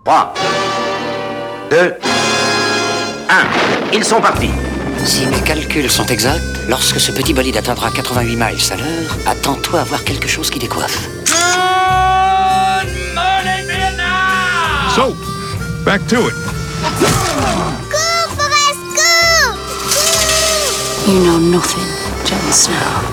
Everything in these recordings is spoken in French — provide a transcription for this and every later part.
3, 2, 1. Ils sont partis. Si mes calculs sont exacts, lorsque ce petit bolide atteindra 88 miles à l'heure, attends-toi à voir quelque chose qui décoiffe. Good morning, Vietnam! So, back to it. Go, Forrest, go! You know nothing, Jon Snow.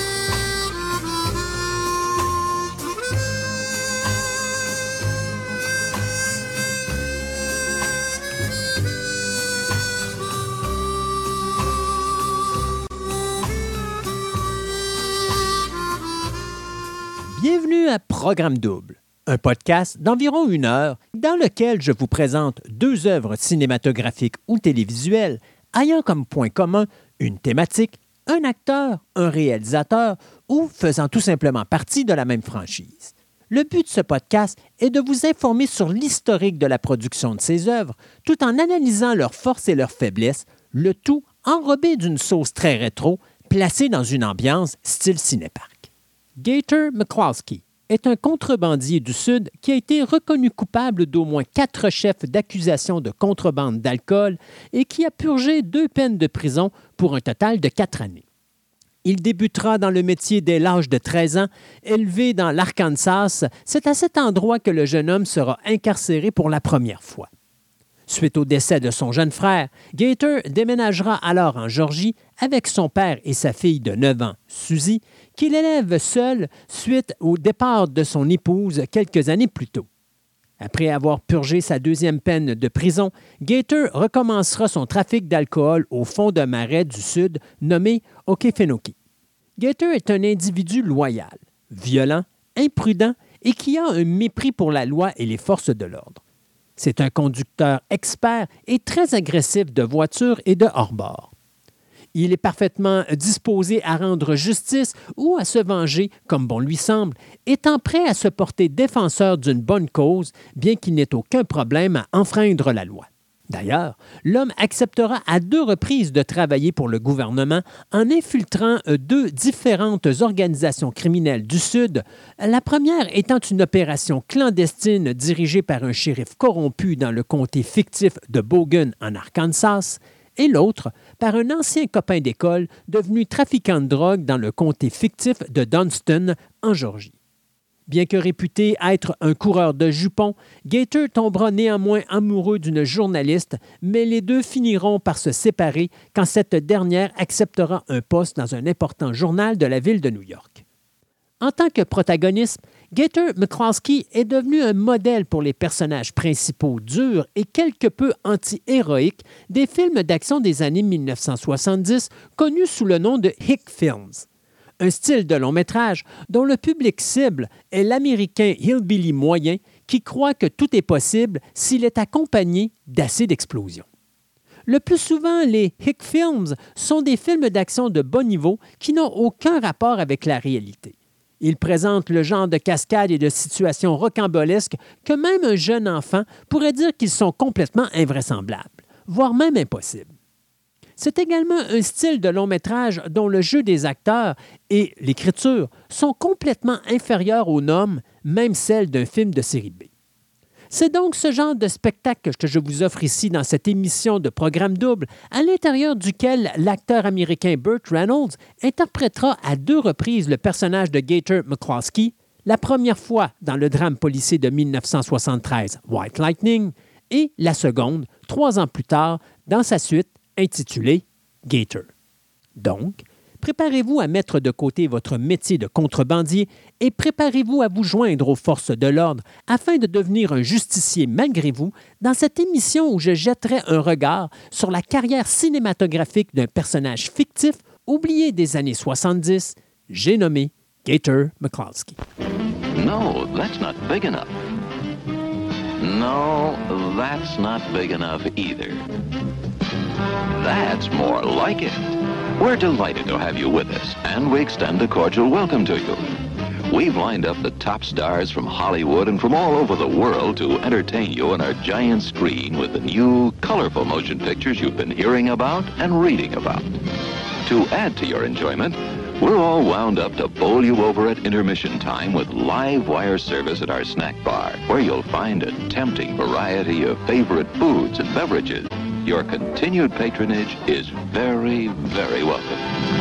Bienvenue à Programme Double, un podcast d'environ 1 heure dans lequel je vous présente 2 œuvres cinématographiques ou télévisuelles ayant comme point commun une thématique, un acteur, un réalisateur ou faisant tout simplement partie de la même franchise. Le but de ce podcast est de vous informer sur l'historique de la production de ces œuvres tout en analysant leurs forces et leurs faiblesses, le tout enrobé d'une sauce très rétro placée dans une ambiance style cinépark. Gator McCloskey est un contrebandier du Sud qui a été reconnu coupable d'au moins 4 chefs d'accusation de contrebande d'alcool et qui a purgé 2 peines de prison pour un total de 4 années. Il débutera dans le métier dès l'âge de 13 ans. Élevé dans l'Arkansas, c'est à cet endroit que le jeune homme sera incarcéré pour la première fois. Suite au décès de son jeune frère, Gator déménagera alors en Georgie avec son père et sa fille de 9 ans, Suzy, qu'il élève seul suite au départ de son épouse quelques années plus tôt. Après avoir purgé sa 2e peine de prison, Gator recommencera son trafic d'alcool au fond d'un marais du Sud nommé Okefenokee. Gator est un individu loyal, violent, imprudent et qui a un mépris pour la loi et les forces de l'ordre. C'est un conducteur expert et très agressif de voitures et de hors-bord. Il est parfaitement disposé à rendre justice ou à se venger, comme bon lui semble, étant prêt à se porter défenseur d'une bonne cause, bien qu'il n'ait aucun problème à enfreindre la loi. D'ailleurs, l'homme acceptera à 2 reprises de travailler pour le gouvernement en infiltrant 2 différentes organisations criminelles du Sud, la première étant une opération clandestine dirigée par un shérif corrompu dans le comté fictif de Bogan en Arkansas, et l'autre par un ancien copain d'école devenu trafiquant de drogue dans le comté fictif de Dunston en Georgie. Bien que réputé être un coureur de jupons, Gator tombera néanmoins amoureux d'une journaliste, mais les 2 finiront par se séparer quand cette dernière acceptera un poste dans un important journal de la ville de New York. En tant que protagoniste, Gator McCloskey est devenu un modèle pour les personnages principaux durs et quelque peu anti-héroïques des films d'action des années 1970 connus sous le nom de Hick Films. Un style de long-métrage dont le public cible est l'Américain hillbilly moyen qui croit que tout est possible s'il est accompagné d'assez d'explosions. Le plus souvent, les Hick Films sont des films d'action de bas niveau qui n'ont aucun rapport avec la réalité. Ils présentent le genre de cascades et de situations rocambolesques que même un jeune enfant pourrait dire qu'ils sont complètement invraisemblables, voire même impossibles. C'est également un style de long-métrage dont le jeu des acteurs et l'écriture sont complètement inférieurs aux normes, même celles d'un film de série B. C'est donc ce genre de spectacle que je vous offre ici dans cette émission de Programme Double, à l'intérieur duquel l'acteur américain Burt Reynolds interprétera à 2 reprises le personnage de Gator McCloskey, la première fois dans le drame policier de 1973, White Lightning, et la seconde, 3 ans plus tard, dans sa suite intitulé Gator. Donc, préparez-vous à mettre de côté votre métier de contrebandier et préparez-vous à vous joindre aux forces de l'ordre afin de devenir un justicier malgré vous dans cette émission où je jetterai un regard sur la carrière cinématographique d'un personnage fictif oublié des années 70, j'ai nommé Gator McCloskey. No, that's not big enough. No, that's not big enough either. That's more like it. We're delighted to have you with us, and we extend a cordial welcome to you. We've lined up the top stars from Hollywood and from all over the world to entertain you on our giant screen with the new, colorful motion pictures you've been hearing about and reading about. To add to your enjoyment, We're all wound up to bowl you over at intermission time with live wire service at our snack bar, where you'll find a tempting variety of favorite foods and beverages. Your continued patronage is very, very welcome.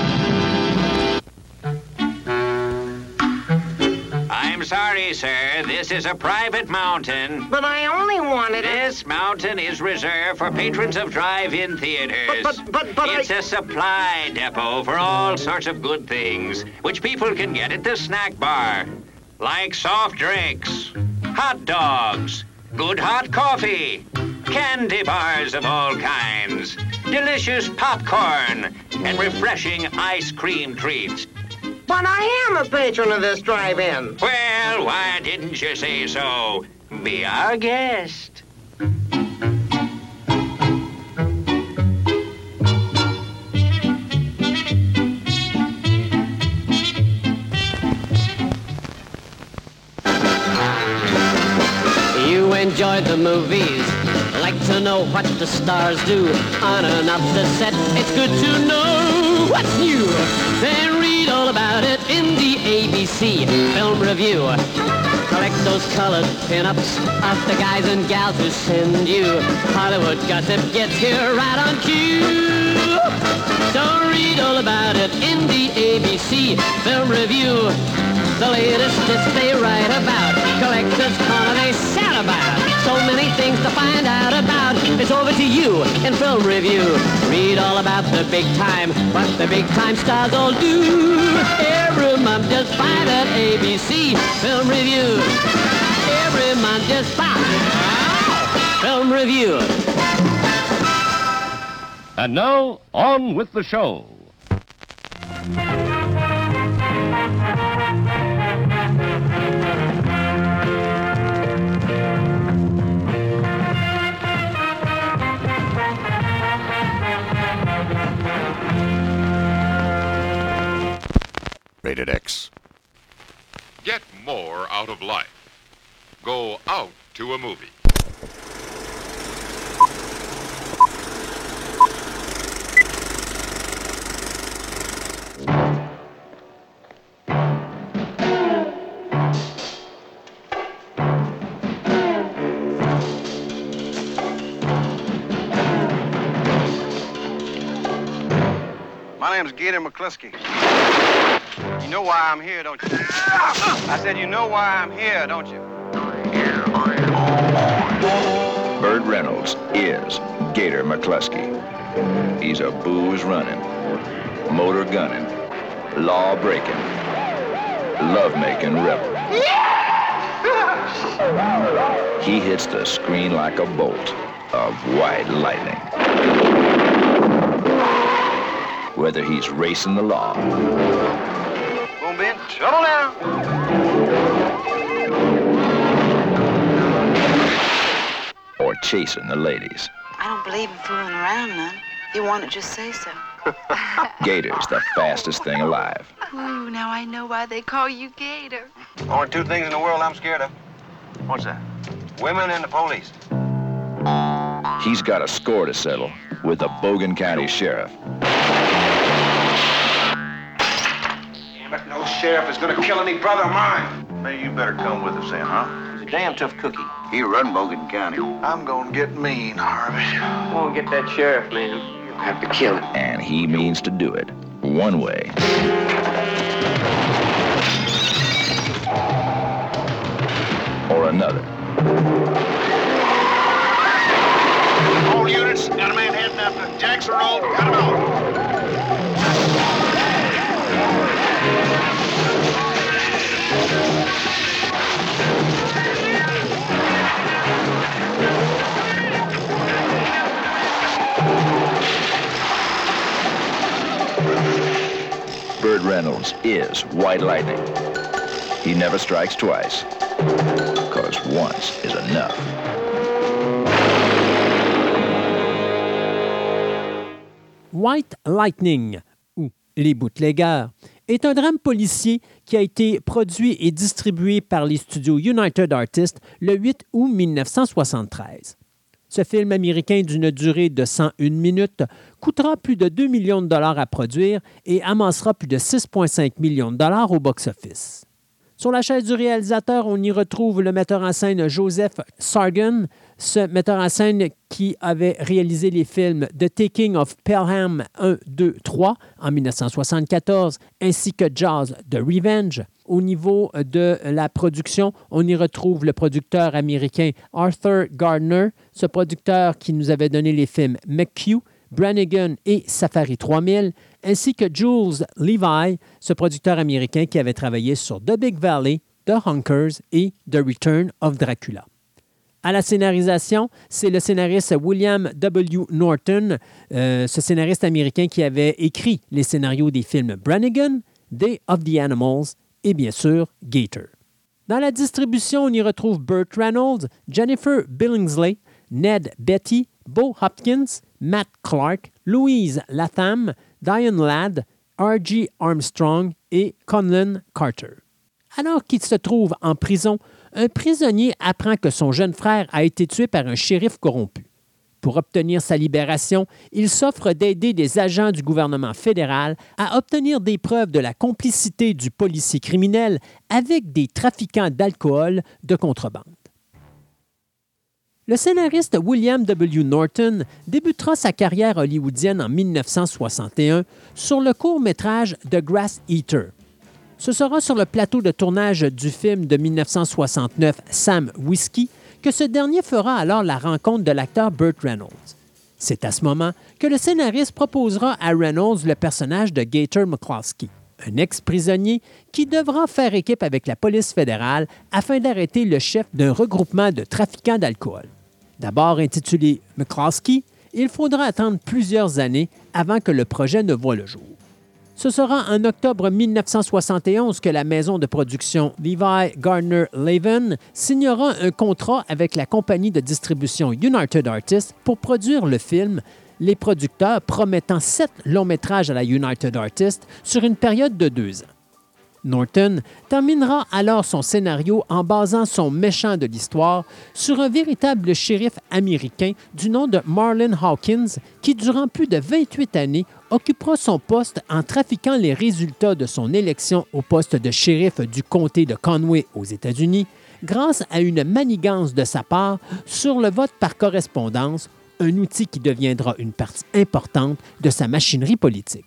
I'm sorry, sir. This is a private mountain. But I only wanted it. This mountain is reserved for patrons of drive-in theaters. But it's a supply depot for all sorts of good things, which people can get at the snack bar, like soft drinks, hot dogs, good hot coffee, candy bars of all kinds, delicious popcorn, and refreshing ice cream treats. But I am a patron of this drive-in. Well, why didn't you say so? Be our guest. You enjoyed the movies, like to know what the stars do on and off the set. It's good to know what's new. Then read all about it in the ABC Film Review. Collect those colored pin-ups of the guys and gals who send you. Hollywood gossip gets here right on cue. So read all about it in the ABC Film Review. The latest hits they write about, collectors corner they shout about. So many things to find out about. It's over to you in Film Review. Read all about the big time, what the big time stars all do. Every month just find at ABC Film Review. Every month just find Film Review. And now, on with the show. Rated X. Get more out of life. Go out to a movie. My name's Gator McCluskey. You know why I'm here, don't you? I said you know why I'm here, don't you? Burt Reynolds is Gator McCluskey. He's a booze-running, motor-gunning, law-breaking, love-making rebel. He hits the screen like a bolt of white lightning. Whether he's racing the law, Gonna be in trouble now. or chasing the ladies, I don't believe in fooling around none. If you want it, just say so. Gator's the fastest thing alive. Ooh, now I know why they call you Gator. Only two things in the world I'm scared of. What's that? Women and the police. He's got a score to settle with the Bogan County Sheriff. But no sheriff is gonna kill any brother of mine. Maybe you better come with us then, huh? He's a damn tough cookie. He run Bogan County. I'm gonna get mean, Harvey. I won't get that sheriff, man. You'll have to kill him. And he means to do it one way or another. All units, got a man heading up to Jackson Road. Cut him off. Burt Reynolds is White Lightning. He never strikes twice, because once is enough. White Lightning, ou Les Bootleggers, est un drame policier qui a été produit et distribué par les studios United Artists le 8 août 1973. Ce film américain d'une durée de 101 minutes coûtera plus de 2 millions de dollars à produire et amassera plus de 6,5 millions de dollars au box-office. Sur la chaise du réalisateur, on y retrouve le metteur en scène Joseph Sargon, ce metteur en scène qui avait réalisé les films The Taking of Pelham 1, 2, 3 en 1974, ainsi que Jaws The Revenge. Au niveau de la production, on y retrouve le producteur américain Arthur Gardner, ce producteur qui nous avait donné les films McHugh, Brannigan et Safari 3000, ainsi que Jules Levi, ce producteur américain qui avait travaillé sur The Big Valley, The Hunkers et The Return of Dracula. À la scénarisation, c'est le scénariste William W. Norton, ce scénariste américain qui avait écrit les scénarios des films Brannigan, Day of the Animals et bien sûr Gator. Dans la distribution, on y retrouve Burt Reynolds, Jennifer Billingsley, Ned Beatty, Bo Hopkins, Matt Clark, Louise Latham, Diane Ladd, R.G. Armstrong et Conlon Carter. Alors qu'il se trouve en prison, un prisonnier apprend que son jeune frère a été tué par un shérif corrompu. Pour obtenir sa libération, il s'offre d'aider des agents du gouvernement fédéral à obtenir des preuves de la complicité du policier criminel avec des trafiquants d'alcool de contrebande. Le scénariste William W. Norton débutera sa carrière hollywoodienne en 1961 sur le court-métrage The Grass Eater. Ce sera sur le plateau de tournage du film de 1969 Sam Whiskey que ce dernier fera alors la rencontre de l'acteur Burt Reynolds. C'est à ce moment que le scénariste proposera à Reynolds le personnage de Gator McCloskey, un ex-prisonnier qui devra faire équipe avec la police fédérale afin d'arrêter le chef d'un regroupement de trafiquants d'alcool. D'abord intitulé McCloskey, il faudra attendre plusieurs années avant que le projet ne voie le jour. Ce sera en octobre 1971 que la maison de production Levi Gardner Laven signera un contrat avec la compagnie de distribution United Artists pour produire le film, les producteurs promettant 7 longs-métrages à la United Artists sur une période de 2 ans. Norton terminera alors son scénario en basant son méchant de l'histoire sur un véritable shérif américain du nom de Marlon Hawkins qui, durant plus de 28 années, occupera son poste en trafiquant les résultats de son élection au poste de shérif du comté de Conway aux États-Unis grâce à une manigance de sa part sur le vote par correspondance, un outil qui deviendra une partie importante de sa machinerie politique.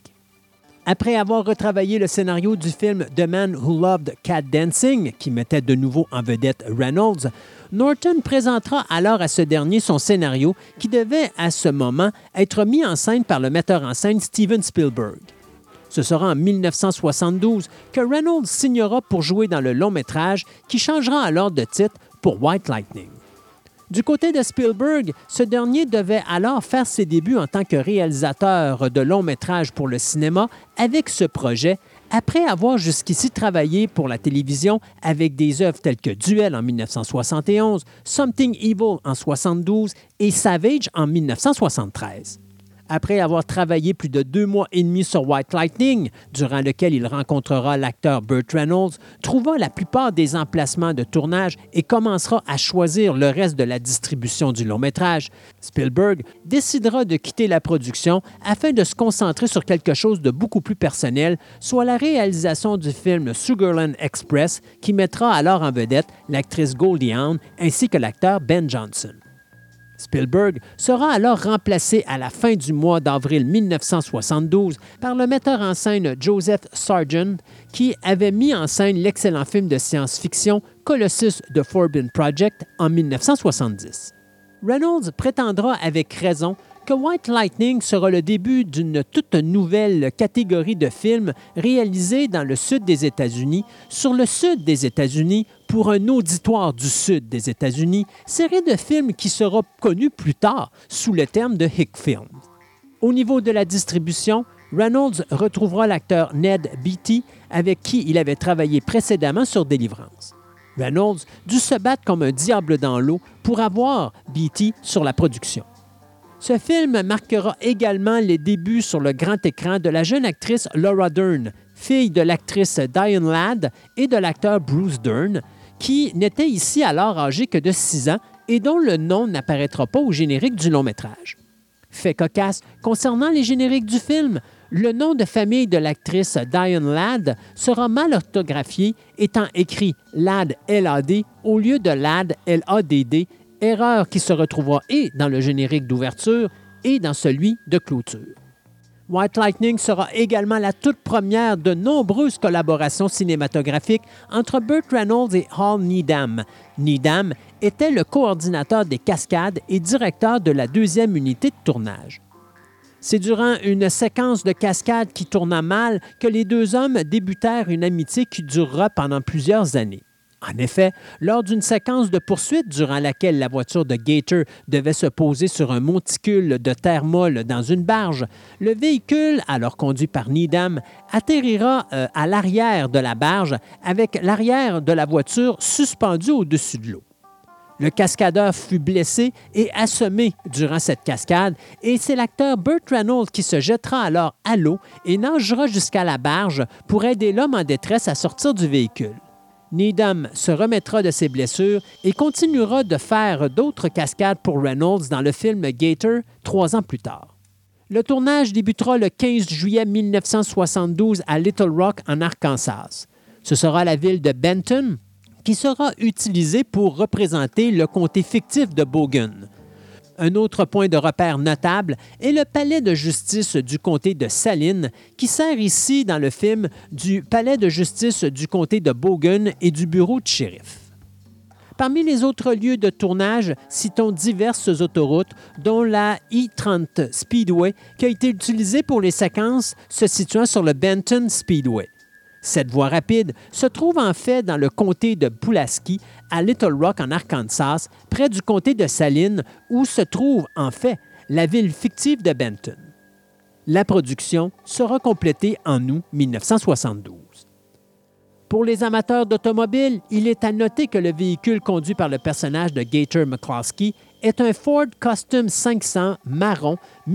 Après avoir retravaillé le scénario du film The Man Who Loved Cat Dancing, qui mettait de nouveau en vedette Reynolds, Norton présentera alors à ce dernier son scénario qui devait à ce moment être mis en scène par le metteur en scène Steven Spielberg. Ce sera en 1972 que Reynolds signera pour jouer dans le long-métrage qui changera alors de titre pour White Lightning. Du côté de Spielberg, ce dernier devait alors faire ses débuts en tant que réalisateur de longs-métrages pour le cinéma avec ce projet, après avoir jusqu'ici travaillé pour la télévision avec des œuvres telles que Duel en 1971, Something Evil en 1972 et Savage en 1973. Après avoir travaillé plus de 2 mois et demi sur White Lightning, durant lequel il rencontrera l'acteur Burt Reynolds, trouvera la plupart des emplacements de tournage et commencera à choisir le reste de la distribution du long-métrage, Spielberg décidera de quitter la production afin de se concentrer sur quelque chose de beaucoup plus personnel, soit la réalisation du film Sugarland Express, qui mettra alors en vedette l'actrice Goldie Hawn ainsi que l'acteur Ben Johnson. Spielberg sera alors remplacé à la fin du mois d'avril 1972 par le metteur en scène Joseph Sargon, qui avait mis en scène l'excellent film de science-fiction Colossus The Forbidden Project en 1970. Reynolds prétendra avec raison que White Lightning sera le début d'une toute nouvelle catégorie de films réalisés dans le sud des États-Unis, sur le sud des États-Unis, pour un auditoire du sud des États-Unis, série de films qui sera connue plus tard sous le terme de Hick Films. Au niveau de la distribution, Reynolds retrouvera l'acteur Ned Beatty, avec qui il avait travaillé précédemment sur Délivrance. Reynolds dut se battre comme un diable dans l'eau pour avoir Beatty sur la production. Ce film marquera également les débuts sur le grand écran de la jeune actrice Laura Dern, fille de l'actrice Diane Ladd et de l'acteur Bruce Dern, qui n'était ici alors âgé que de 6 ans et dont le nom n'apparaîtra pas au générique du long-métrage. Fait cocasse, concernant les génériques du film, le nom de famille de l'actrice Diane Ladd sera mal orthographié, étant écrit Ladd L-A-D au lieu de Ladd L-A-D-D, erreur qui se retrouvera et dans le générique d'ouverture et dans celui de clôture. White Lightning sera également la toute première de nombreuses collaborations cinématographiques entre Burt Reynolds et Hal Needham. Needham était le coordinateur des cascades et directeur de la deuxième unité de tournage. C'est durant une séquence de cascades qui tourna mal que les deux hommes débutèrent une amitié qui durera pendant plusieurs années. En effet, lors d'une séquence de poursuite durant laquelle la voiture de Gator devait se poser sur un monticule de terre molle dans une barge, le véhicule, alors conduit par Needham, atterrira à l'arrière de la barge avec l'arrière de la voiture suspendu au-dessus de l'eau. Le cascadeur fut blessé et assommé durant cette cascade et c'est l'acteur Burt Reynolds qui se jettera alors à l'eau et nagera jusqu'à la barge pour aider l'homme en détresse à sortir du véhicule. Needham se remettra de ses blessures et continuera de faire d'autres cascades pour Reynolds dans le film Gator 3 ans plus tard. Le tournage débutera le 15 juillet 1972 à Little Rock, en Arkansas. Ce sera la ville de Benton qui sera utilisée pour représenter le comté fictif de Bogan. Un autre point de repère notable est le palais de justice du comté de Saline, qui sert ici dans le film du palais de justice du comté de Bogan et du bureau de shérif. Parmi les autres lieux de tournage, citons diverses autoroutes, dont la I-30 Speedway, qui a été utilisée pour les séquences se situant sur le Benton Speedway. Cette voie rapide se trouve en fait dans le comté de Pulaski, à Little Rock, en Arkansas, près du comté de Saline, où se trouve en fait la ville fictive de Benton. La production sera complétée en août 1972. Pour les amateurs d'automobiles, il est à noter que le véhicule conduit par le personnage de Gator McCloskey est un Ford Custom 500 marron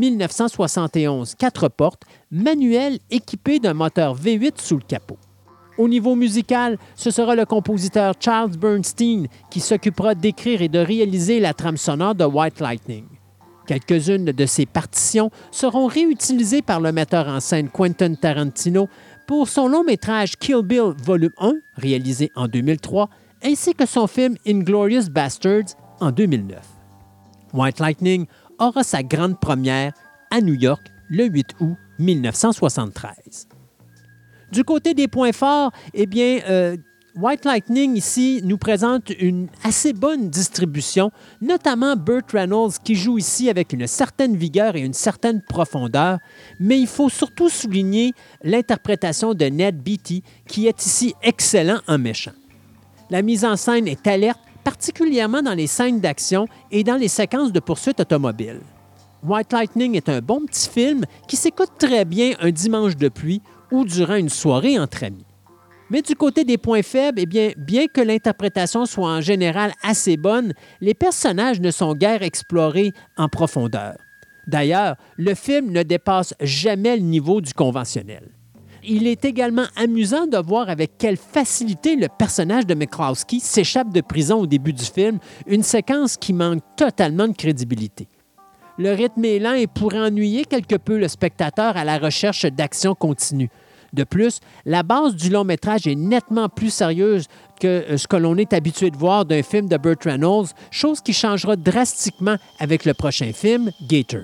1971 4 portes, manuel équipé d'un moteur V8 sous le capot. Au niveau musical, ce sera le compositeur Charles Bernstein qui s'occupera d'écrire et de réaliser la trame sonore de White Lightning. Quelques-unes de ces partitions seront réutilisées par le metteur en scène Quentin Tarantino pour son long-métrage Kill Bill Volume 1, réalisé en 2003, ainsi que son film Inglourious Basterds en 2009. White Lightning aura sa grande première à New York le 8 août 1973. Du côté des points forts, White Lightning ici nous présente une assez bonne distribution, notamment Burt Reynolds qui joue ici avec une certaine vigueur et une certaine profondeur, mais il faut surtout souligner l'interprétation de Ned Beatty qui est ici excellent en méchant. La mise en scène est alerte, particulièrement dans les scènes d'action et dans les séquences de poursuite automobile. White Lightning est un bon petit film qui s'écoute très bien un dimanche de pluie ou durant une soirée entre amis. Mais du côté des points faibles, bien que l'interprétation soit en général assez bonne, les personnages ne sont guère explorés en profondeur. D'ailleurs, le film ne dépasse jamais le niveau du conventionnel. Il est également amusant de voir avec quelle facilité le personnage de McCloskey s'échappe de prison au début du film, une séquence qui manque totalement de crédibilité. Le rythme est lent et pourrait ennuyer quelque peu le spectateur à la recherche d'action continue. De plus, la base du long-métrage est nettement plus sérieuse que ce que l'on est habitué de voir d'un film de Burt Reynolds, chose qui changera drastiquement avec le prochain film, Gator.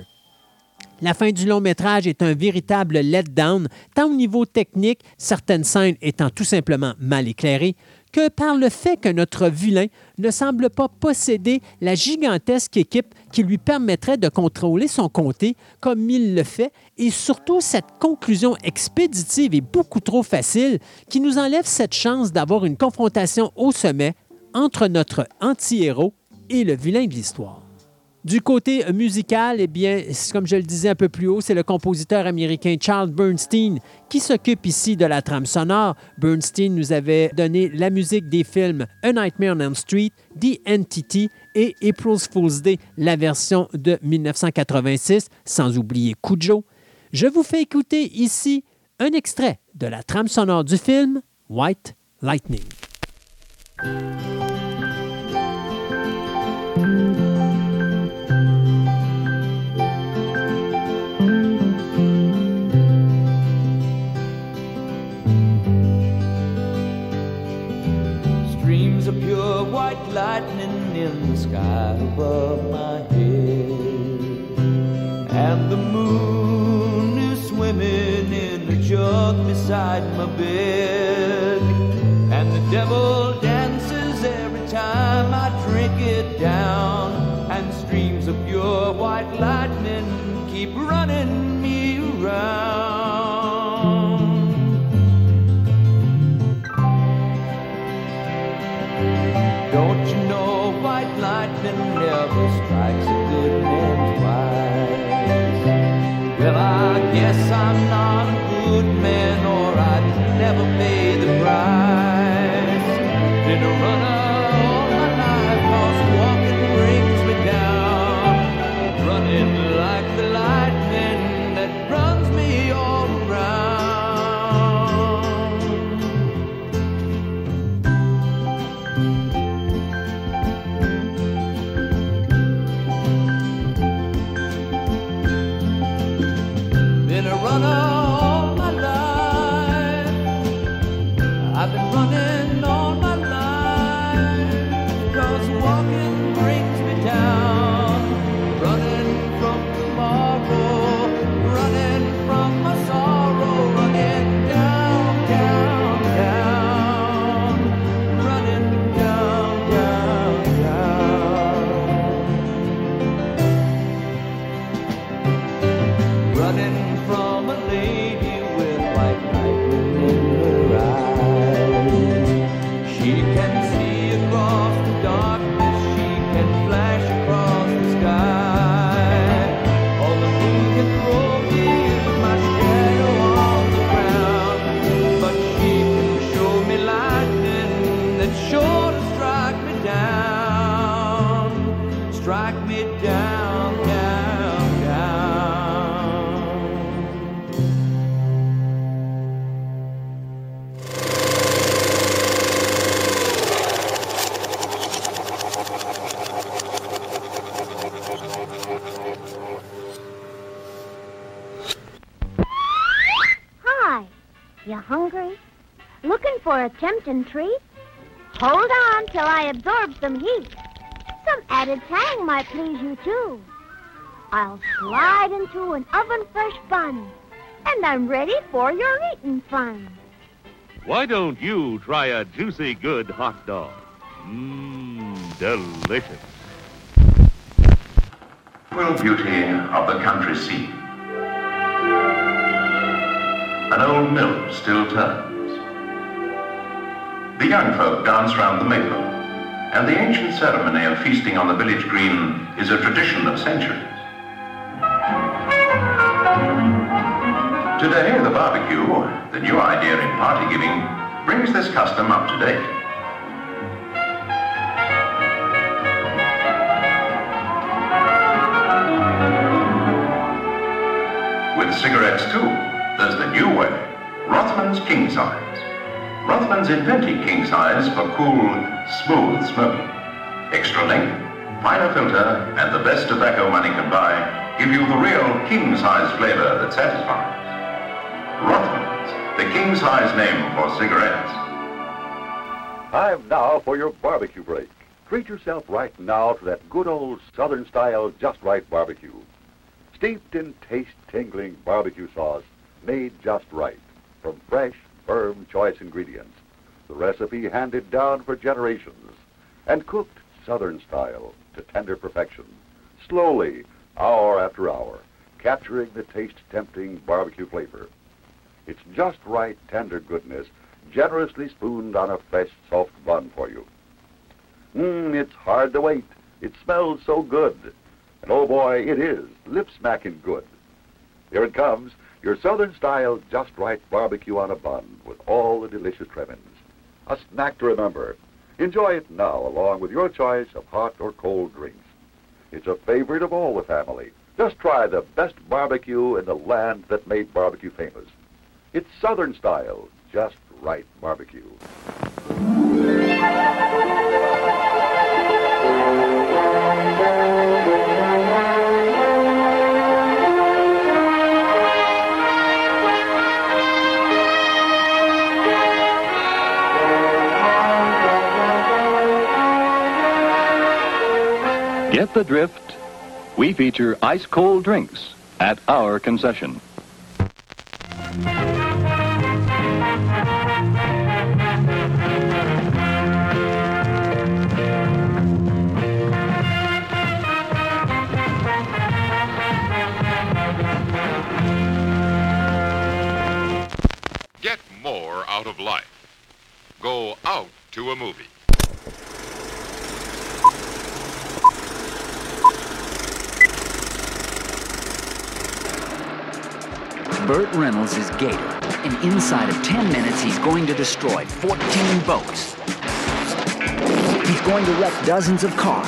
La fin du long-métrage est un véritable letdown, tant au niveau technique, certaines scènes étant tout simplement mal éclairées, que par le fait que notre vilain ne semble pas posséder la gigantesque équipe qui lui permettrait de contrôler son comté comme il le fait, et surtout cette conclusion expéditive et beaucoup trop facile qui nous enlève cette chance d'avoir une confrontation au sommet entre notre anti-héros et le vilain de l'histoire. Du côté musical, comme je le disais un peu plus haut, c'est le compositeur américain Charles Bernstein qui s'occupe ici de la trame sonore. Bernstein nous avait donné la musique des films A Nightmare on Elm Street, The Entity et April's Fool's Day, la version de 1986, sans oublier Cujo. Je vous fais écouter ici un extrait de la trame sonore du film White Lightning. white lightning in the sky above my head. And the moon is swimming in a jug beside my bed. And the devil dances every time I drink it down. And streams of pure white lightning keep running me around. Don't you know white lightning never strikes a good man twice? Well, I guess I'm not a good man, or I'd never pay the price. Been a runner all my life, 'cause walking brings me down. Running like the lightning that runs me all around. Been a runner all my life. I've been running all my life, 'cause walking brings me down. Running from tomorrow, running from my sorrow, running down, down, down, running down, down, down. Running from a lady with white lightning in her eyes. She can see across the darkness, she can flash across the sky. All the moon can throw me is my shadow on the ground, but she can show me lightning that's sure to strike me down, strike me down, down, down. Hi. You hungry? Looking for a tempting treat? Hold on till I absorb some heat. Some added tang might please you too. I'll slide into an oven-fresh bun, and I'm ready for your eating fun. Why don't you try a juicy good hot dog? Mmm, delicious. Tranquil beauty of the country sea. An old mill still turns. The young folk dance round the maple, and the ancient ceremony of feasting on the village green is a tradition of centuries. Today, the barbecue, the new idea in party giving, brings this custom up to date. With cigarettes too, there's the new way, Rothman's King Size. Rothman's invented king size for cool, smooth smoking. Extra length, finer filter, and the best tobacco money can buy give you the real king size flavor that satisfies. Rothman's, the king size name for cigarettes. Time now for your barbecue break. Treat yourself right now to that good old Southern style just right barbecue. Steeped in taste-tingling barbecue sauce, made just right from fresh, firm, choice ingredients. The recipe handed down for generations and cooked Southern style to tender perfection. Slowly, hour after hour, capturing the taste-tempting barbecue flavor. It's just right tender goodness, generously spooned on a fresh, soft bun for you. It's hard to wait. It smells so good. And oh boy, it is lip-smacking good. Here it comes, your Southern style just right barbecue on a bun with all the delicious trimmings. A snack to remember. Enjoy it now along with your choice of hot or cold drinks. It's a favorite of all the family. Just try the best barbecue in the land that made barbecue famous. It's Southern style, just right barbecue. Get the drift? We feature ice-cold drinks at our concession. Get more out of life. Go out to a movie. Burt Reynolds is Gator, and inside of 10 minutes, he's going to destroy 14 boats. He's going to wreck dozens of cars.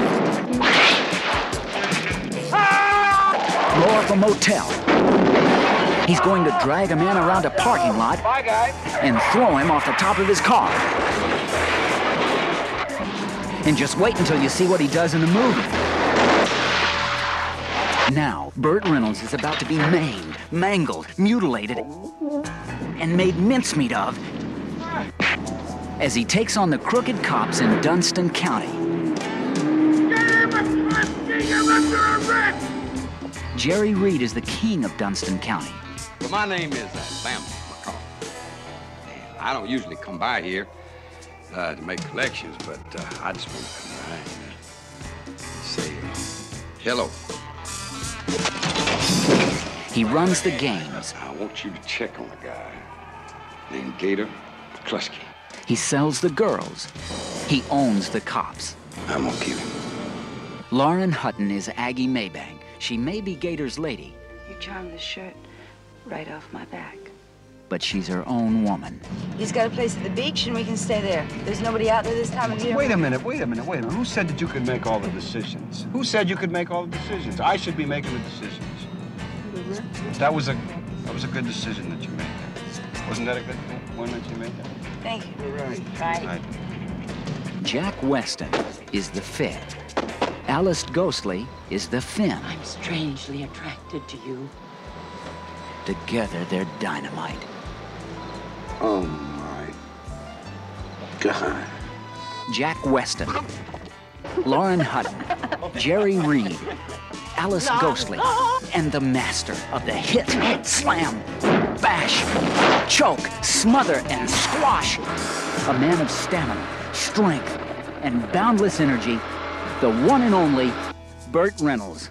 Blow up a motel. He's going to drag a man around a parking lot and throw him off the top of his car. And just wait until you see what he does in the movie. Now, Burt Reynolds is about to be maimed, mangled, mutilated, and made mincemeat of as he takes on the crooked cops in Dunston County. Jerry Reed is the king of Dunston County. Well, my name is Bam McCall. I don't usually come by here to make collections, but I just want to come by and say hello. He runs the games. I want you to check on a guy named Gator McCluskey. He sells the girls. He owns the cops. I'm gonna kill him. Lauren Hutton is Aggie Maybank. She may be Gator's lady, You charmed this shirt right off my back. but she's her own woman. He's got a place at the beach, and we can stay there. There's nobody out there this time of year. Wait a minute. Who said that you could make all the decisions? Who said you could make all the decisions? I should be making the decisions. That was a good decision that you made. Wasn't that a good one that you made? Thank you. Right. Jack Weston is the Fed. Alice Ghostly is the Finn. I'm strangely attracted to you. Together, they're dynamite. Oh, my God. Jack Weston, Lauren Hutton, Jerry Reed, Alice Ghostly, and the master of the hit, slam, bash, choke, smother, and squash. A man of stamina, strength, and boundless energy, the one and only Burt Reynolds.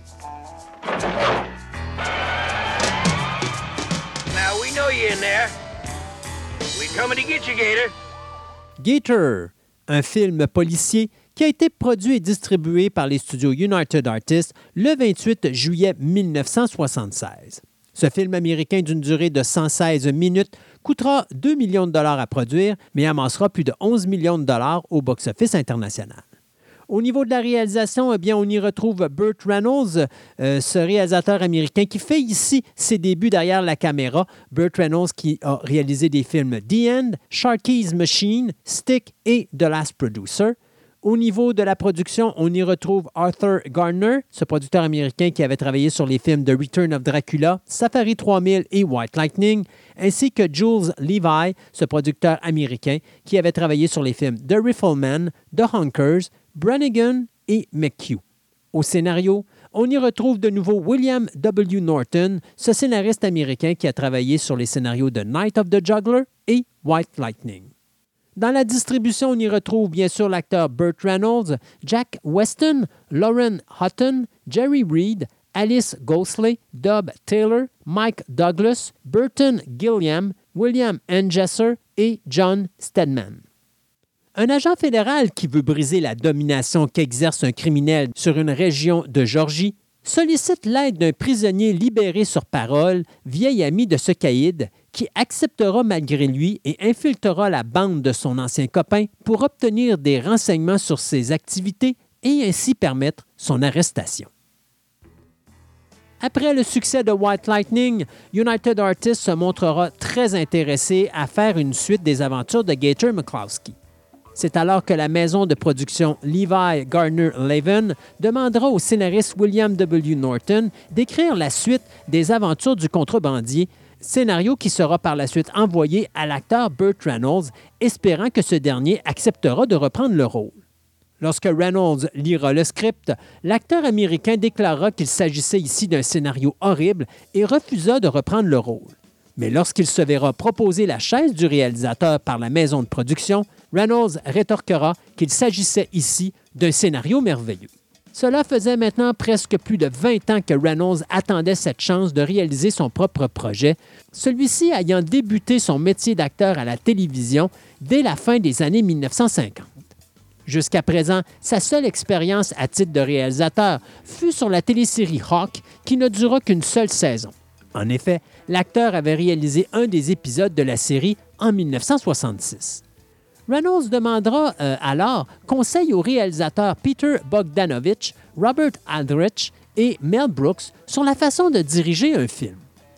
Now, we know you're in there. We're coming to get you, Gator. Gator, un film policier qui a été produit et distribué par les studios United Artists le 28 juillet 1976. Ce film américain d'une durée de 116 minutes coûtera 2 millions de dollars à produire, mais amassera plus de 11 millions de dollars au box-office international. Au niveau de la réalisation, eh bien, on y retrouve Burt Reynolds, ce réalisateur américain qui fait ici ses débuts derrière la caméra. Burt Reynolds qui a réalisé des films The End, Sharky's Machine, Stick et The Last Producer. Au niveau de la production, on y retrouve Arthur Gardner, ce producteur américain qui avait travaillé sur les films The Return of Dracula, Safari 3000 et White Lightning, ainsi que Jules Levi, ce producteur américain qui avait travaillé sur les films The Rifleman, The Hunkers, Brannigan et McHugh. Au scénario, on y retrouve de nouveau William W. Norton, ce scénariste américain qui a travaillé sur les scénarios de Night of the Juggler et White Lightning. Dans la distribution, on y retrouve bien sûr l'acteur Burt Reynolds, Jack Weston, Lauren Hutton, Jerry Reed, Alice Ghostly, Dub Taylor, Mike Douglas, Burton Gilliam, William Angesser et John Stedman. Un agent fédéral qui veut briser la domination qu'exerce un criminel sur une région de Georgie sollicite l'aide d'un prisonnier libéré sur parole, vieil ami de ce caïd, qui acceptera malgré lui et infiltrera la bande de son ancien copain pour obtenir des renseignements sur ses activités et ainsi permettre son arrestation. Après le succès de White Lightning, United Artists se montrera très intéressé à faire une suite des aventures de Gator McCluskey. C'est alors que la maison de production Levi Gardner Levin demandera au scénariste William W. Norton d'écrire la suite des aventures du contrebandier, scénario qui sera par la suite envoyé à l'acteur Burt Reynolds, espérant que ce dernier acceptera de reprendre le rôle. Lorsque Reynolds lira le script, l'acteur américain déclara qu'il s'agissait ici d'un scénario horrible et refusa de reprendre le rôle. Mais lorsqu'il se verra proposer la chaise du réalisateur par la maison de production, Reynolds rétorquera qu'il s'agissait ici d'un scénario merveilleux. Cela faisait maintenant presque plus de 20 ans que Reynolds attendait cette chance de réaliser son propre projet, celui-ci ayant débuté son métier d'acteur à la télévision dès la fin des années 1950. Jusqu'à présent, sa seule expérience à titre de réalisateur fut sur la télésérie Hawk, qui ne dura qu'une seule saison. En effet, l'acteur avait réalisé un des épisodes de la série en 1966. Reynolds demandera alors conseil aux réalisateurs Peter Bogdanovich, Robert Aldrich et Mel Brooks sur la façon de diriger un film.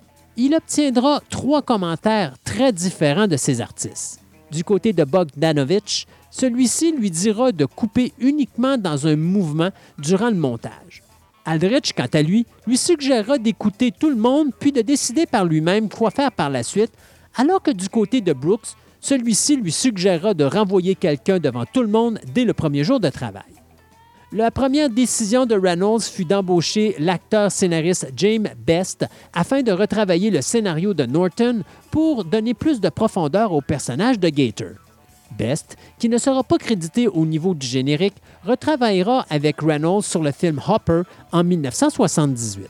Il obtiendra 3 commentaires très différents de ces artistes. Du côté de Bogdanovich, celui-ci lui dira de couper uniquement dans un mouvement durant le montage. Aldrich, quant à lui suggérera d'écouter tout le monde puis de décider par lui-même quoi faire par la suite, alors que du côté de Brooks, celui-ci lui suggérera de renvoyer quelqu'un devant tout le monde dès le premier jour de travail. La première décision de Reynolds fut d'embaucher l'acteur-scénariste James Best afin de retravailler le scénario de Norton pour donner plus de profondeur au personnage de Gator. Best, qui ne sera pas crédité au niveau du générique, retravaillera avec Reynolds sur le film Hopper en 1978.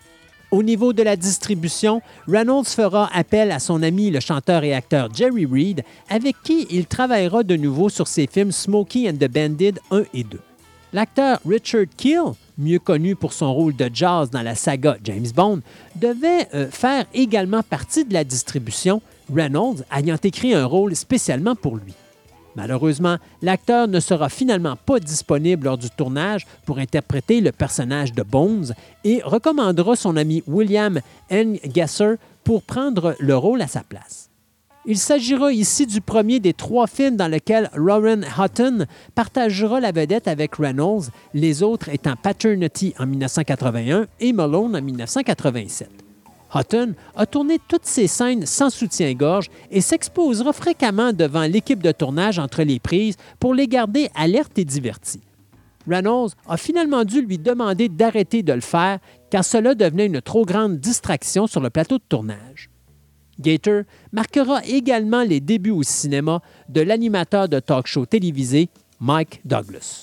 Au niveau de la distribution, Reynolds fera appel à son ami le chanteur et acteur Jerry Reed, avec qui il travaillera de nouveau sur ses films Smokey and the Bandit 1 et 2. L'acteur Richard Kiel, mieux connu pour son rôle de Jaws dans la saga James Bond, devait faire également partie de la distribution, Reynolds ayant écrit un rôle spécialement pour lui. Malheureusement, l'acteur ne sera finalement pas disponible lors du tournage pour interpréter le personnage de Bones et recommandera son ami William N. Gasser pour prendre le rôle à sa place. Il s'agira ici du premier des 3 films dans lesquels Lauren Hutton partagera la vedette avec Reynolds, les autres étant Paternity en 1981 et Malone en 1987. Hutton a tourné toutes ses scènes sans soutien-gorge et s'exposera fréquemment devant l'équipe de tournage entre les prises pour les garder alertes et divertis. Reynolds a finalement dû lui demander d'arrêter de le faire car cela devenait une trop grande distraction sur le plateau de tournage. Gator marquera également les débuts au cinéma de l'animateur de talk-show télévisé Mike Douglas.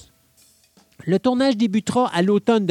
Le tournage débutera à l'automne de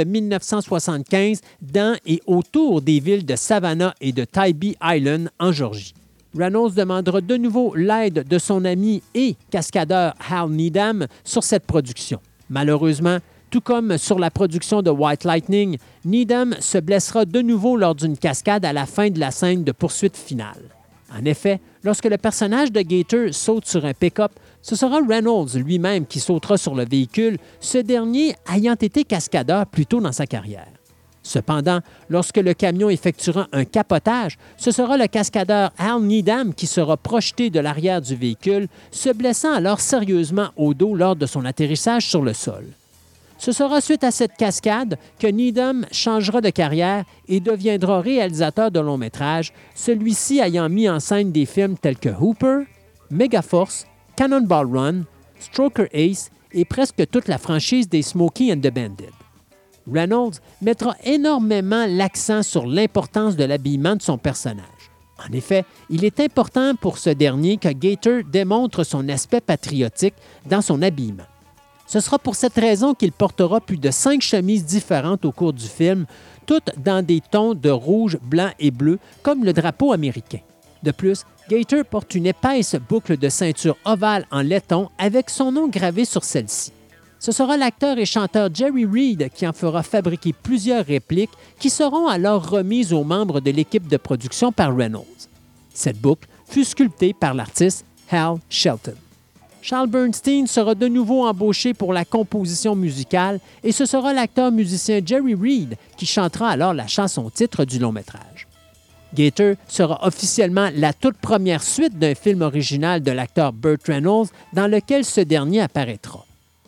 1975 dans et autour des villes de Savannah et de Tybee Island en Georgie. Reynolds demandera de nouveau l'aide de son ami et cascadeur Hal Needham sur cette production. Malheureusement, tout comme sur la production de White Lightning, Needham se blessera de nouveau lors d'une cascade à la fin de la scène de poursuite finale. En effet, lorsque le personnage de Gator saute sur un pick-up, ce sera Reynolds lui-même qui sautera sur le véhicule, ce dernier ayant été cascadeur plus tôt dans sa carrière. Cependant, lorsque le camion effectuera un capotage, ce sera le cascadeur Hal Needham qui sera projeté de l'arrière du véhicule, se blessant alors sérieusement au dos lors de son atterrissage sur le sol. Ce sera suite à cette cascade que Needham changera de carrière et deviendra réalisateur de longs métrages, celui-ci ayant mis en scène des films tels que Hooper, Megaforce, Cannonball Run, Stroker Ace et presque toute la franchise des Smokey and the Bandit. Reynolds mettra énormément l'accent sur l'importance de l'habillement de son personnage. En effet, il est important pour ce dernier que Gator démontre son aspect patriotique dans son habillement. Ce sera pour cette raison qu'il portera plus de 5 chemises différentes au cours du film, toutes dans des tons de rouge, blanc et bleu, comme le drapeau américain. De plus, Gator porte une épaisse boucle de ceinture ovale en laiton avec son nom gravé sur celle-ci. Ce sera l'acteur et chanteur Jerry Reed qui en fera fabriquer plusieurs répliques qui seront alors remises aux membres de l'équipe de production par Reynolds. Cette boucle fut sculptée par l'artiste Hal Shelton. Charles Bernstein sera de nouveau embauché pour la composition musicale et ce sera l'acteur-musicien Jerry Reed qui chantera alors la chanson-titre du long-métrage. Gator sera officiellement la toute première suite d'un film original de l'acteur Burt Reynolds dans lequel ce dernier apparaîtra.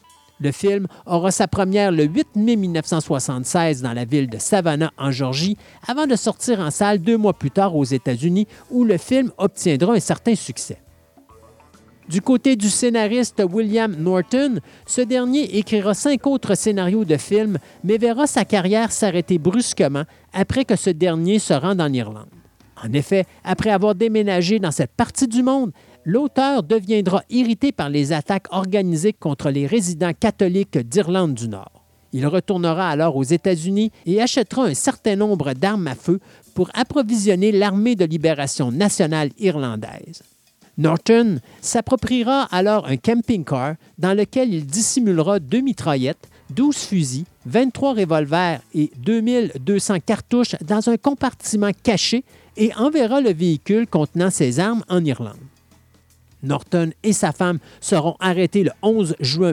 Le film aura sa première le 8 mai 1976 dans la ville de Savannah, en Georgie, avant de sortir en salle 2 mois plus tard aux États-Unis où le film obtiendra un certain succès. Du côté du scénariste William Norton, ce dernier écrira 5 autres scénarios de films, mais verra sa carrière s'arrêter brusquement après que ce dernier se rende en Irlande. En effet, après avoir déménagé dans cette partie du monde, l'auteur deviendra irrité par les attaques organisées contre les résidents catholiques d'Irlande du Nord. Il retournera alors aux États-Unis et achètera un certain nombre d'armes à feu pour approvisionner l'armée de libération nationale irlandaise. Norton s'appropriera alors un camping-car dans lequel il dissimulera 2 mitraillettes, 12 fusils, 23 revolvers et 2200 cartouches dans un compartiment caché et enverra le véhicule contenant ses armes en Irlande. Norton et sa femme seront arrêtés le 11 juin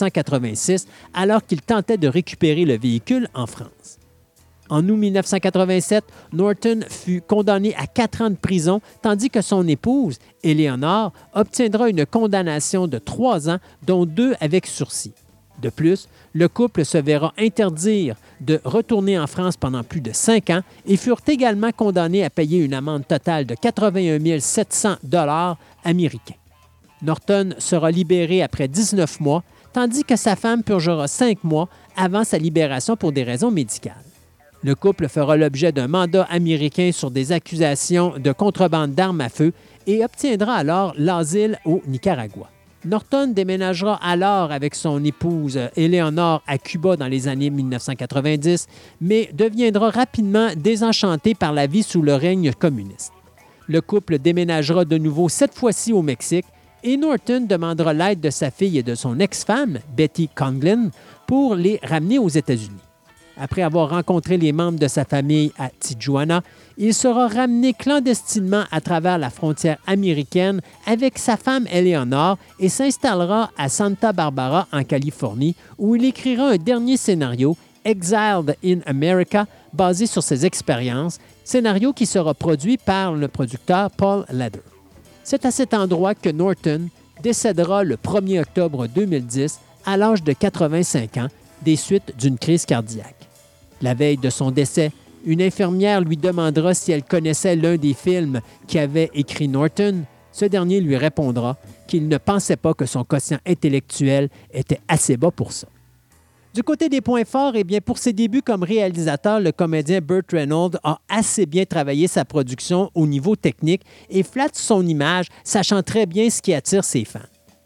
1986 alors qu'ils tentaient de récupérer le véhicule en France. En août 1987, Norton fut condamné à 4 ans de prison, tandis que son épouse, Eleanor, obtiendra une condamnation de 3 ans, dont 2 avec sursis. De plus, le couple se verra interdire de retourner en France pendant plus de 5 ans et furent également condamnés à payer une amende totale de 81 700 $ américains. Norton sera libéré après 19 mois, tandis que sa femme purgera 5 mois avant sa libération pour des raisons médicales. Le couple fera l'objet d'un mandat américain sur des accusations de contrebande d'armes à feu et obtiendra alors l'asile au Nicaragua. Norton déménagera alors avec son épouse Eleanor à Cuba dans les années 1990, mais deviendra rapidement désenchanté par la vie sous le règne communiste. Le couple déménagera de nouveau cette fois-ci au Mexique et Norton demandera l'aide de sa fille et de son ex-femme, Betty Conglin, pour les ramener aux États-Unis. Après avoir rencontré les membres de sa famille à Tijuana, il sera ramené clandestinement à travers la frontière américaine avec sa femme Eleanor et s'installera à Santa Barbara, en Californie, où il écrira un dernier scénario, Exiled in America, basé sur ses expériences, scénario qui sera produit par le producteur Paul Leder. C'est à cet endroit que Norton décédera le 1er octobre 2010 à l'âge de 85 ans des suites d'une crise cardiaque. La veille de son décès, une infirmière lui demandera si elle connaissait l'un des films qu'avait écrit Norton. Ce dernier lui répondra qu'il ne pensait pas que son quotient intellectuel était assez bas pour ça. Du côté des points forts, eh bien, pour ses débuts comme réalisateur, le comédien Burt Reynolds a assez bien travaillé sa production au niveau technique et flatte son image, sachant très bien ce qui attire ses fans.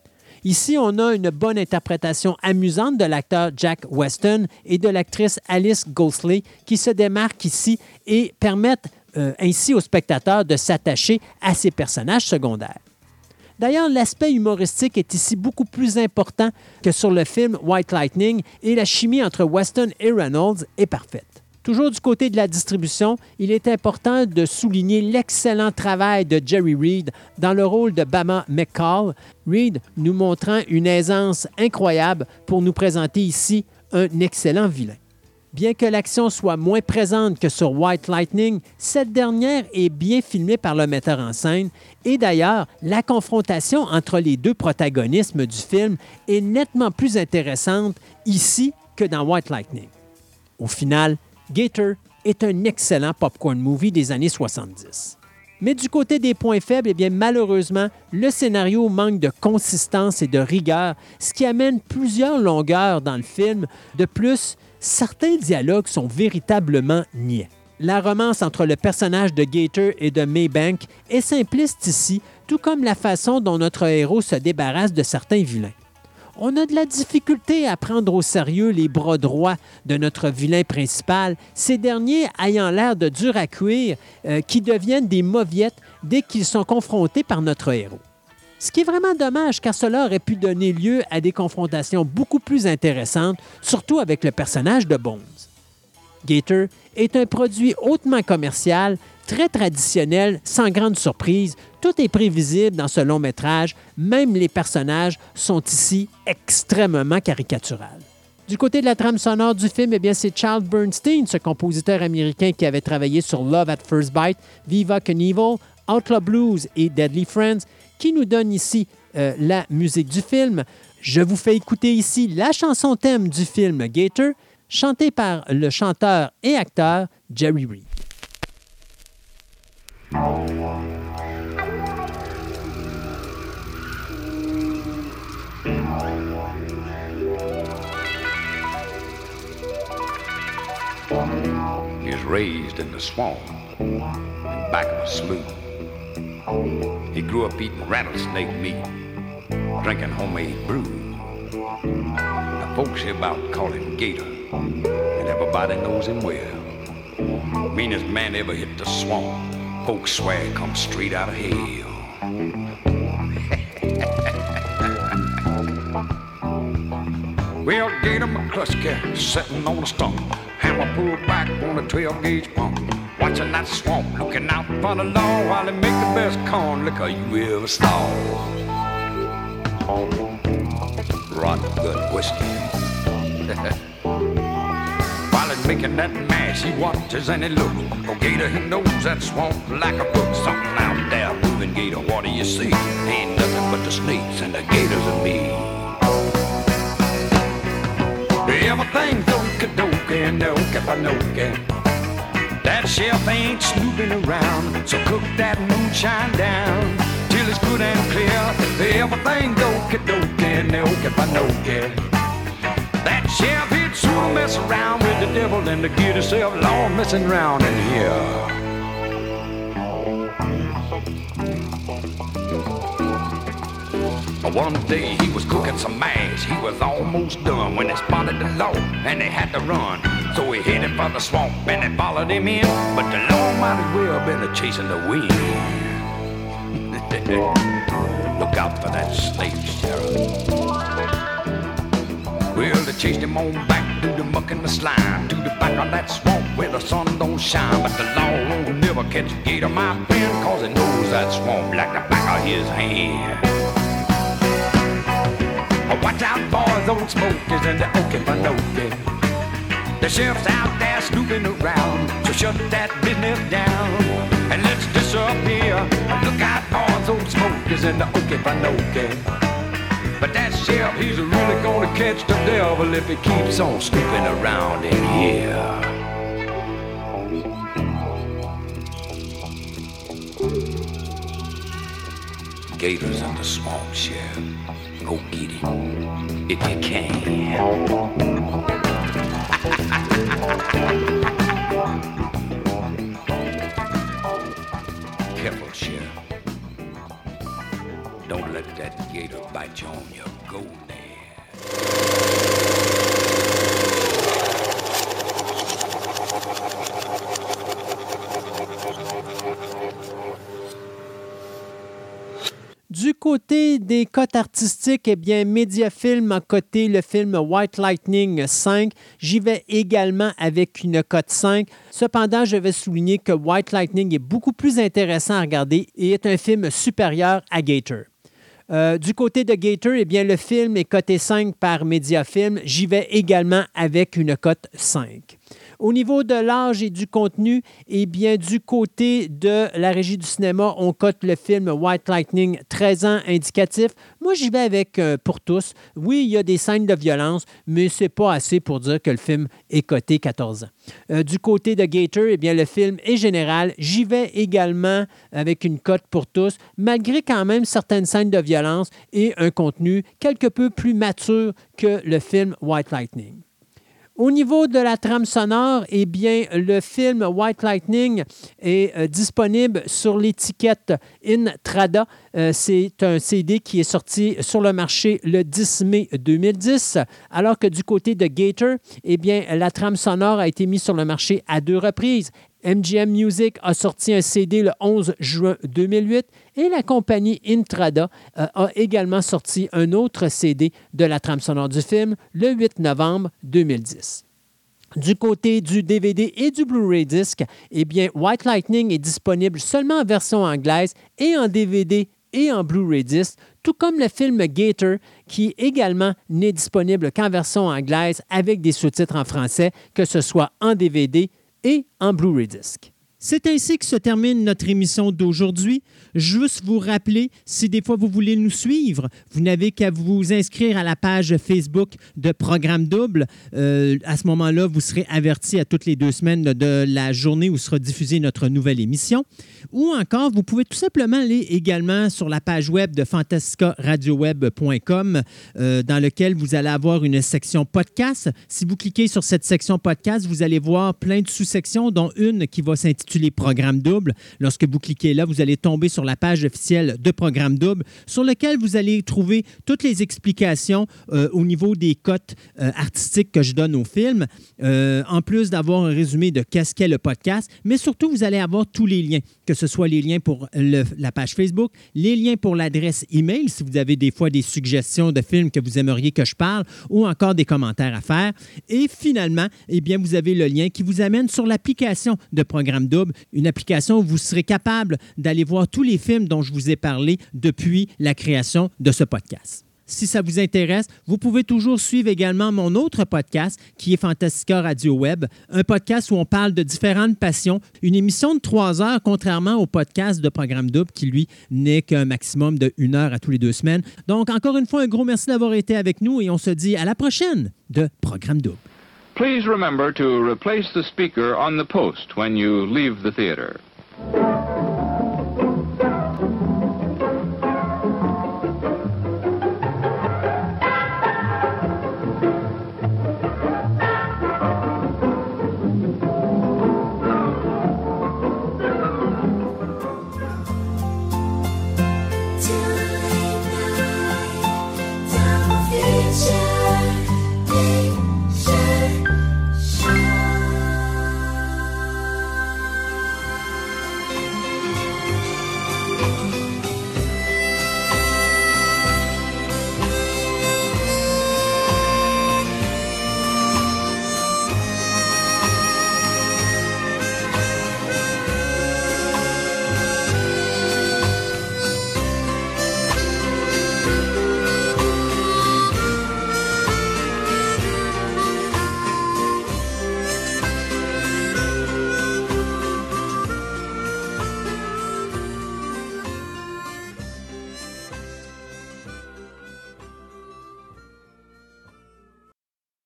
Ici, on a une bonne interprétation amusante de l'acteur Jack Weston et de l'actrice Alice Ghostley qui se démarquent ici et permettent ainsi aux spectateurs de s'attacher à ces personnages secondaires. D'ailleurs, l'aspect humoristique est ici beaucoup plus important que sur le film White Lightning et la chimie entre Weston et Reynolds est parfaite. Toujours du côté de la distribution, il est important de souligner l'excellent travail de Jerry Reed dans le rôle de Bama McCall, Reed nous montrant une aisance incroyable pour nous présenter ici un excellent vilain. Bien que l'action soit moins présente que sur White Lightning, cette dernière est bien filmée par le metteur en scène et d'ailleurs, la confrontation entre les deux protagonistes du film est nettement plus intéressante ici que dans White Lightning. Au final, Gator est un excellent popcorn movie des années 70. Mais du côté des points faibles, eh bien, malheureusement, le scénario manque de consistance et de rigueur, ce qui amène plusieurs longueurs dans le film. De plus, certains dialogues sont véritablement niais. La romance entre le personnage de Gator et de Maybank est simpliste ici, tout comme la façon dont notre héros se débarrasse de certains vilains. On a de la difficulté à prendre au sérieux les bras droits de notre vilain principal, ces derniers ayant l'air de durs à cuire, qui deviennent des mauviettes dès qu'ils sont confrontés par notre héros. Ce qui est vraiment dommage car cela aurait pu donner lieu à des confrontations beaucoup plus intéressantes, surtout avec le personnage de Bones. Gator est un produit hautement commercial, très traditionnel, sans grande surprise. Tout est prévisible dans ce long-métrage, même les personnages sont ici extrêmement caricaturales. Du côté de la trame sonore du film, eh bien, c'est Charles Bernstein, ce compositeur américain qui avait travaillé sur Love at First Bite, Viva Knievel, Outlaw Blues et Deadly Friends, qui nous donne ici la musique du film. Je vous fais écouter ici la chanson thème du film Gator, chantée par le chanteur et acteur Jerry Reed. He was raised in the swamp in back of a slough. He grew up eating rattlesnake meat, drinking homemade brew. The folks hereabout call him Gator, and everybody knows him well. Meanest man ever hit the swamp. Folks swear he comes straight out of hell. Well, Gator McCluskey sitting on a stump, hammer pulled back on a 12-gauge pump, watching that swamp, looking out for the law while he make the best corn liquor you ever saw. Rotten good whiskey. While he's making that mash, he watches and he looks. Oh, Gator, he knows that swamp like a book. Something out there moving, Gator, what do you see? Ain't nothing but the snakes and the gators and me. Everything's okie-dokie, no-ke-ba-no-ke. That shelf ain't snooping around, so cook that moonshine down till it's good and clear. Everything's okie-dokie, no-ke-ba-no-ke. That shelf, he'd soon mess around with the devil and to get himself long messing around in here. One day he was cooking some mash. He was almost done when they spotted the law and they had to run. So he headed for the swamp and they followed him in. But the law might as well been chasing the wind. Look out for that snake, Sheriff. Well, they chased him on back through the muck and the slime, to the back of that swamp where the sun don't shine. But the law won't never catch Gator, my friend, cause he knows that swamp like the back of his hand. Watch out, boys, old Smokies and the Okefenokee. The sheriff's out there snooping around, so shut that business down and let's disappear. Look out, boys, old Smokies and the Okefenokee. But that sheriff, he's really gonna catch the devil if he keeps on snooping around in here. Gators in the swamp, Sheriff. Go get him if you can. Careful, Sheriff. Don't let that gator bite you on your gold there. Du côté des cotes artistiques, eh bien, Mediafilm a coté le film White Lightning 5. J'y vais également avec une cote 5. Cependant, je vais souligner que White Lightning est beaucoup plus intéressant à regarder et est un film supérieur à Gator. Du côté de Gator, eh bien, le film est coté 5 par Mediafilm. J'y vais également avec une cote 5. Au niveau de l'âge et du contenu, eh bien, du côté de la régie du cinéma, on cote le film White Lightning 13 ans indicatif. Moi, j'y vais avec pour tous. Oui, il y a des scènes de violence, mais c'est pas assez pour dire que le film est coté 14 ans. Du côté de Gator, eh bien, le film est général. J'y vais également avec une cote pour tous, malgré quand même certaines scènes de violence et un contenu quelque peu plus mature que le film White Lightning. Au niveau de la trame sonore, eh bien, le film White Lightning est disponible sur l'étiquette Intrada. C'est un CD qui est sorti sur le marché le 10 mai 2010, alors que du côté de Gator, eh bien, la trame sonore a été mise sur le marché à 2 reprises. MGM Music a sorti un CD le 11 juin 2008 et la compagnie Intrada a également sorti un autre CD de la trame sonore du film le 8 novembre 2010. Du côté du DVD et du Blu-ray disc, eh bien, White Lightning est disponible seulement en version anglaise et en DVD et en Blu-ray disc, tout comme le film Gator, qui également n'est disponible qu'en version anglaise avec des sous-titres en français, que ce soit en DVD et en Blu-ray disc. C'est ainsi que se termine notre émission d'aujourd'hui. Juste vous rappeler, si des fois vous voulez nous suivre, vous n'avez qu'à vous inscrire à la page Facebook de Programme Double. À ce moment-là, vous serez averti à toutes les 2 semaines de la journée où sera diffusée notre nouvelle émission. Ou encore, vous pouvez tout simplement aller également sur la page web de fantascaradioweb.com dans laquelle vous allez avoir une section podcast. Si vous cliquez sur cette section podcast, vous allez voir plein de sous-sections, dont une qui va s'intituler Programme Double. Lorsque vous cliquez là, vous allez tomber sur la page officielle de Programme Double, sur laquelle vous allez trouver toutes les explications au niveau des cotes artistiques que je donne au film, en plus d'avoir un résumé de qu'est-ce qu'est le podcast, mais surtout, vous allez avoir tous les liens, que ce soit les liens pour la page Facebook, les liens pour l'adresse email, si vous avez des fois des suggestions de films que vous aimeriez que je parle, ou encore des commentaires à faire. Et finalement, eh bien, vous avez le lien qui vous amène sur l'application de Programme Double, une application où vous serez capable d'aller voir tous les films dont je vous ai parlé depuis la création de ce podcast. Si ça vous intéresse, vous pouvez toujours suivre également mon autre podcast qui est Fantastica Radio Web, un podcast où on parle de différentes passions, une émission de 3 heures, contrairement au podcast de Programme Double qui, lui, n'est qu'un maximum de 1 heure à tous les 2 semaines. Donc, encore une fois, un gros merci d'avoir été avec nous et on se dit à la prochaine de Programme Double. Please remember to replace the speaker on the post when you leave the theater.